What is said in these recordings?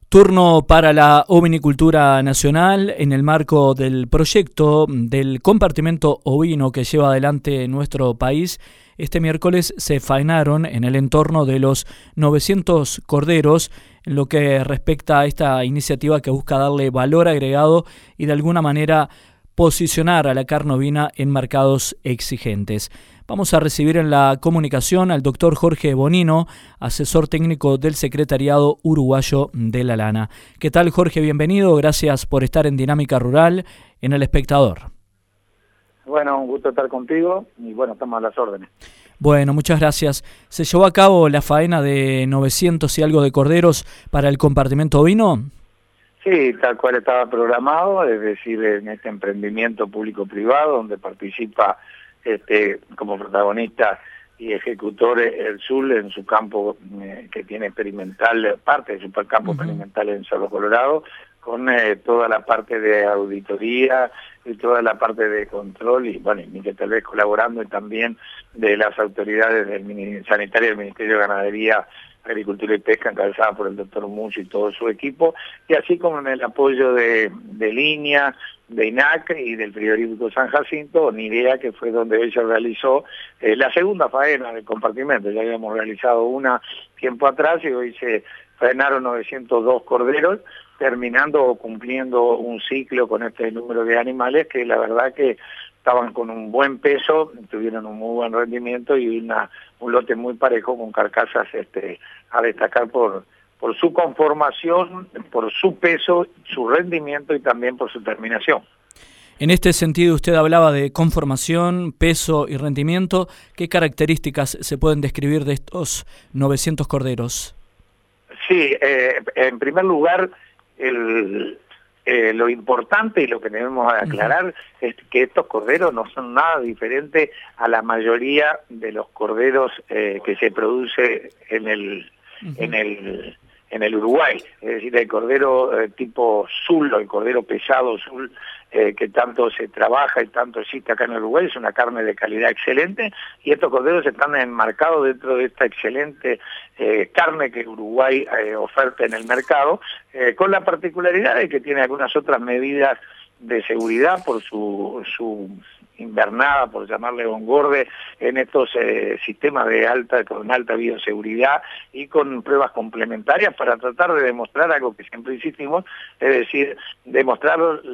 Turno para la ovinicultura nacional en el marco del proyecto del compartimento ovino que lleva adelante nuestro país. Este miércoles se faenaron en el entorno de los 900 corderos en lo que respecta a esta iniciativa que busca darle valor agregado y de alguna manera posicionar a la carne ovina en mercados exigentes. Vamos a recibir en la comunicación al doctor Jorge Bonino, asesor técnico del Secretariado Uruguayo de la Lana. ¿Qué tal, Jorge? Bienvenido. Gracias por estar en Dinámica Rural, en El Espectador. Bueno, un gusto estar contigo y bueno, estamos a las órdenes. Bueno, muchas gracias. ¿Se llevó a cabo la faena de 900 y algo de corderos para el compartimento ovino? Sí, tal cual estaba programado, es decir, en este emprendimiento público-privado donde participa como protagonista y ejecutor el SUL en su campo que tiene experimental, parte de su campo experimental en Cerro Colorado, con toda la parte de auditoría y toda la parte de control y bueno, y que tal vez colaborando y también de las autoridades sanitarias del Ministerio de Ganadería, Agricultura y Pesca, encabezada por el doctor Mucho y todo su equipo, y así como en el apoyo de Línea, de INAC y del frigorífico San Jacinto, NIDEA, que fue donde hoy se realizó la segunda faena del compartimento. Ya habíamos realizado una tiempo atrás y hoy se faenaron 902 corderos, terminando o cumpliendo un ciclo con este número de animales que la verdad que estaban con un buen peso, tuvieron un muy buen rendimiento y un lote muy parejo con carcasas a destacar por su conformación, por su peso, su rendimiento y también por su terminación. En este sentido, usted hablaba de conformación, peso y rendimiento. ¿Qué características se pueden describir de estos 900 corderos? Sí, en primer lugar, lo importante y lo que debemos aclarar es que estos corderos no son nada diferentes a la mayoría de los corderos que se produce en el Uruguay, es decir, el cordero tipo Sul o el cordero pesado Sul que tanto se trabaja y tanto existe acá en el Uruguay, es una carne de calidad excelente y estos corderos están enmarcados dentro de esta excelente carne que Uruguay oferta en el mercado, con la particularidad de que tiene algunas otras medidas de seguridad por su invernada, por llamarle engorde, en estos sistemas con alta bioseguridad y con pruebas complementarias para tratar de demostrar algo que siempre insistimos, es decir, demostrar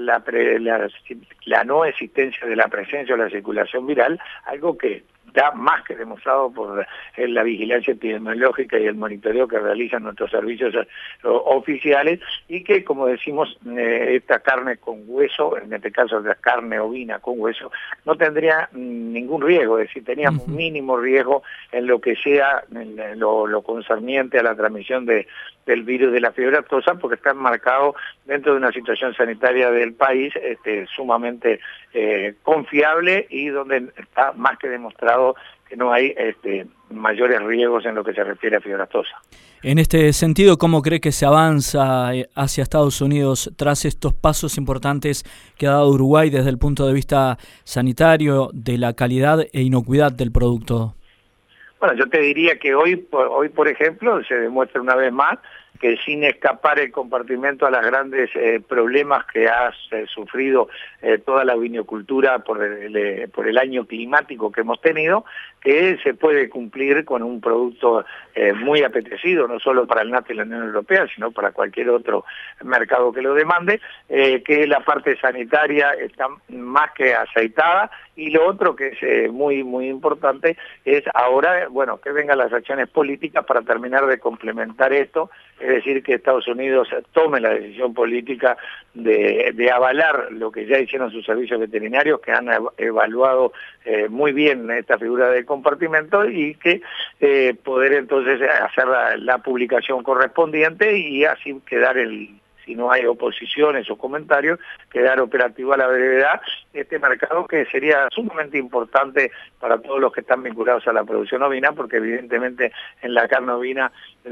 la no existencia de la presencia o la circulación viral, algo que está más que demostrado por la vigilancia epidemiológica y el monitoreo que realizan nuestros servicios oficiales y que, como decimos, esta carne con hueso, en este caso la carne ovina con hueso, no tendría ningún riesgo, es decir, teníamos un mínimo riesgo en lo que sea lo concerniente a la transmisión del virus de la fiebre aftosa, porque está enmarcado dentro de una situación sanitaria del país sumamente confiable y donde está más que demostrado que no hay mayores riesgos en lo que se refiere a fiebre aftosa. En este sentido, ¿cómo cree que se avanza hacia Estados Unidos tras estos pasos importantes que ha dado Uruguay desde el punto de vista sanitario, de la calidad e inocuidad del producto? Bueno, yo te diría que hoy por ejemplo, se demuestra una vez más que sin escapar el compartimento a los grandes problemas que ha sufrido toda la vinicultura por el año climático que hemos tenido, que se puede cumplir con un producto muy apetecido, no solo para el NAT y la Unión Europea, sino para cualquier otro mercado que lo demande, que la parte sanitaria está más que aceitada, y lo otro que es muy importante es ahora, bueno, que vengan las acciones políticas para terminar de complementar esto, es decir, que Estados Unidos tome la decisión política de avalar lo que ya hicieron sus servicios veterinarios, que han evaluado muy bien esta figura del compartimento y que poder entonces hacer la publicación correspondiente y así quedar si no hay oposiciones o comentarios, quedar operativo a la brevedad este mercado que sería sumamente importante para todos los que están vinculados a la producción ovina, porque evidentemente en la carne ovina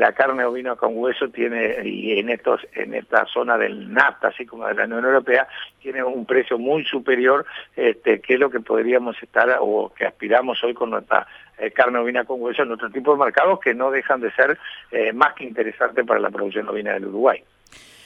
con hueso tiene, y en esta zona del NAFTA, así como de la Unión Europea, tiene un precio muy superior, que es lo que podríamos estar o que aspiramos hoy con nuestra carne ovina con hueso en otro tipo de mercados que no dejan de ser más que interesantes para la producción ovina del Uruguay.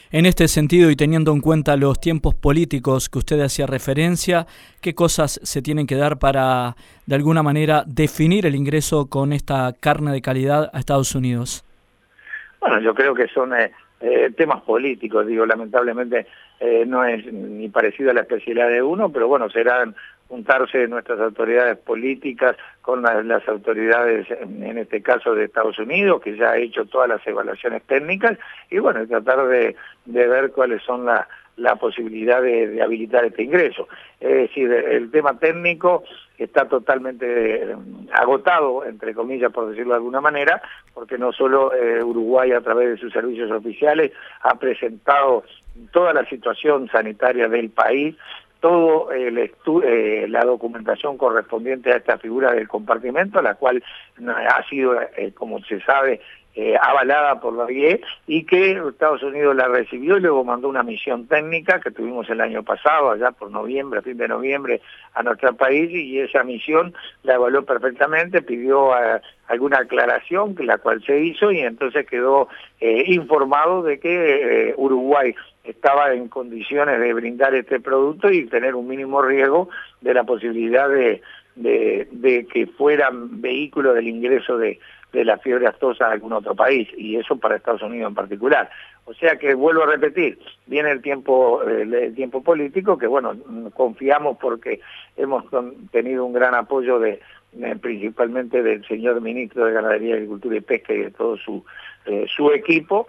En este sentido, y teniendo en cuenta los tiempos políticos que usted hacía referencia, ¿qué cosas se tienen que dar para, de alguna manera, definir el ingreso con esta carne de calidad a Estados Unidos? Bueno, yo creo que son temas políticos, digo, lamentablemente no es ni parecido a la especialidad de uno, pero bueno, serán juntarse nuestras autoridades políticas con las autoridades, en este caso de Estados Unidos, que ya ha hecho todas las evaluaciones técnicas, y bueno, tratar de ver cuáles son la posibilidad de habilitar este ingreso. Es decir, el tema técnico está totalmente agotado, entre comillas, por decirlo de alguna manera, porque no solo Uruguay a través de sus servicios oficiales ha presentado toda la situación sanitaria del país, todo la documentación correspondiente a esta figura del compartimento, la cual ha sido, como se sabe, avalada por la OIE, y que Estados Unidos la recibió y luego mandó una misión técnica que tuvimos el año pasado, allá por noviembre, a fin de noviembre, a nuestro país, y esa misión la evaluó perfectamente, pidió alguna aclaración, la cual se hizo, y entonces quedó informado de que Uruguay estaba en condiciones de brindar este producto y tener un mínimo riesgo de la posibilidad de que fueran vehículo del ingreso de la fiebre aftosa a algún otro país, y eso para Estados Unidos en particular. O sea que, vuelvo a repetir, viene el tiempo político, que bueno, confiamos porque hemos tenido un gran apoyo principalmente del señor ministro de Ganadería, Agricultura y Pesca y de todo su equipo,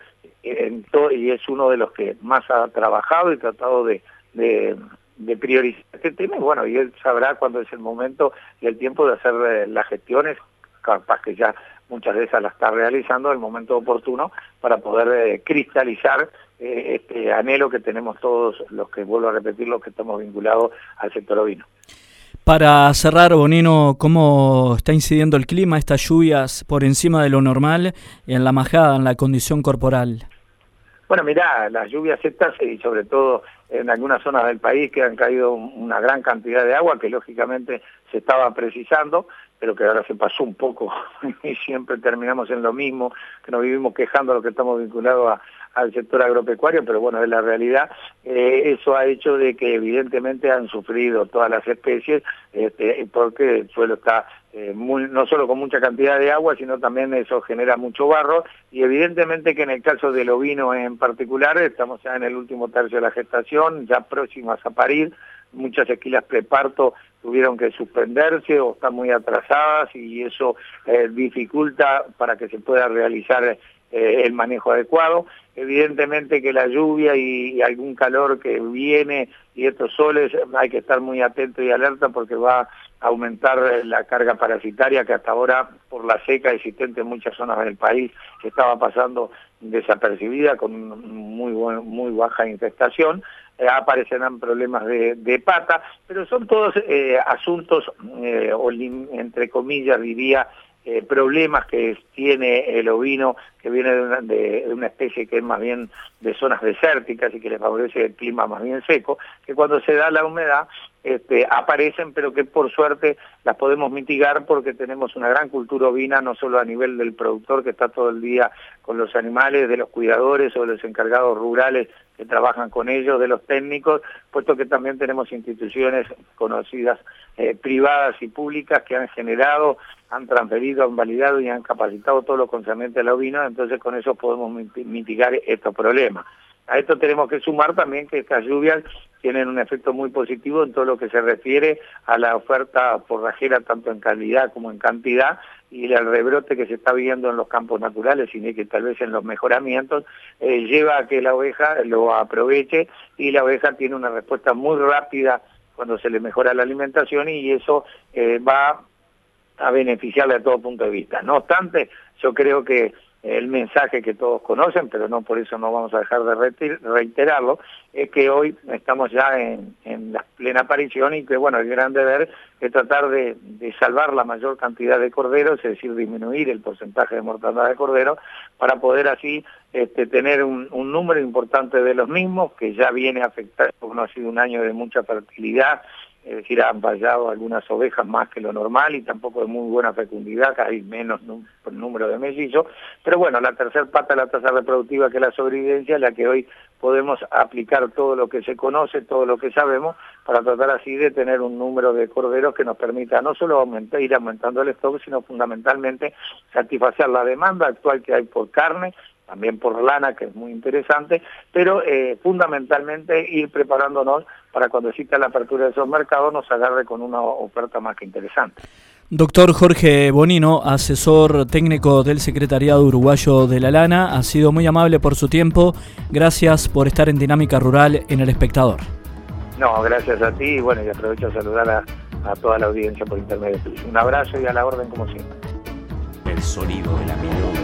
y es uno de los que más ha trabajado y tratado de priorizar este tema, y bueno, y él sabrá cuándo es el momento y el tiempo de hacer las gestiones, capaz que ya muchas de esas las está realizando, el momento oportuno para poder cristalizar este anhelo que tenemos todos los que, vuelvo a repetir, los que estamos vinculados al sector ovino. Para cerrar, Bonino, ¿cómo está incidiendo el clima, estas lluvias por encima de lo normal en la majada, en la condición corporal? Bueno, mirá, las lluvias estas, y sobre todo en algunas zonas del país que han caído una gran cantidad de agua, que lógicamente se estaba precisando, pero que ahora se pasó un poco y siempre terminamos en lo mismo, que nos vivimos quejando a los que estamos vinculados al sector agropecuario, pero bueno, es la realidad. Eso ha hecho de que evidentemente han sufrido todas las especies, porque el suelo está no solo con mucha cantidad de agua, sino también eso genera mucho barro, y evidentemente que en el caso del ovino en particular, estamos ya en el último tercio de la gestación, ya próximas a parir, muchas esquilas preparto tuvieron que suspenderse o están muy atrasadas, y eso dificulta para que se pueda realizar el manejo adecuado. Evidentemente que la lluvia y algún calor que viene y estos soles, hay que estar muy atento y alerta porque va a aumentar la carga parasitaria que hasta ahora, por la seca existente en muchas zonas del país, estaba pasando desapercibida con muy baja infestación. Aparecerán problemas de pata, pero son todos asuntos, entre comillas diría, problemas que tiene el ovino, que viene de una especie que es más bien de zonas desérticas y que le favorece el clima más bien seco, que cuando se da la humedad aparecen, pero que por suerte las podemos mitigar porque tenemos una gran cultura ovina, no solo a nivel del productor que está todo el día con los animales, de los cuidadores o de los encargados rurales que trabajan con ellos, de los técnicos, puesto que también tenemos instituciones conocidas, privadas y públicas, que han generado, han transferido, han validado y han capacitado todo lo concerniente al ovino, entonces con eso podemos mitigar estos problemas. A esto tenemos que sumar también que estas lluvias tienen un efecto muy positivo en todo lo que se refiere a la oferta forrajera, tanto en calidad como en cantidad, y el rebrote que se está viendo en los campos naturales y que tal vez en los mejoramientos lleva a que la oveja lo aproveche, y la oveja tiene una respuesta muy rápida cuando se le mejora la alimentación, y eso va a beneficiarle a todo punto de vista. No obstante, yo creo que el mensaje que todos conocen, pero no por eso no vamos a dejar de reiterarlo, es que hoy estamos ya en la plena aparición, y que bueno, el gran deber es tratar de salvar la mayor cantidad de corderos, es decir, disminuir el porcentaje de mortandad de corderos, para poder así tener un número importante de los mismos, que ya viene afectado, porque no ha sido un año de mucha fertilidad, es decir, han fallado algunas ovejas más que lo normal y tampoco de muy buena fecundidad, que hay menos número de mellizos, pero bueno, la tercer pata de la tasa reproductiva, que es la sobrevivencia, es la que hoy podemos aplicar todo lo que se conoce, todo lo que sabemos, para tratar así de tener un número de corderos que nos permita no solo ir aumentando el stock, sino fundamentalmente satisfacer la demanda actual que hay por carne, también por lana, que es muy interesante, pero fundamentalmente ir preparándonos para cuando exista la apertura de esos mercados nos agarre con una oferta más que interesante. Doctor Jorge Bonino, asesor técnico del Secretariado Uruguayo de la Lana, ha sido muy amable por su tiempo. Gracias por estar en Dinámica Rural en El Espectador. No, gracias a ti y bueno, y aprovecho a saludar a toda la audiencia por intermedio tuyo. Un abrazo y a la orden como siempre. El sonido de la milonga.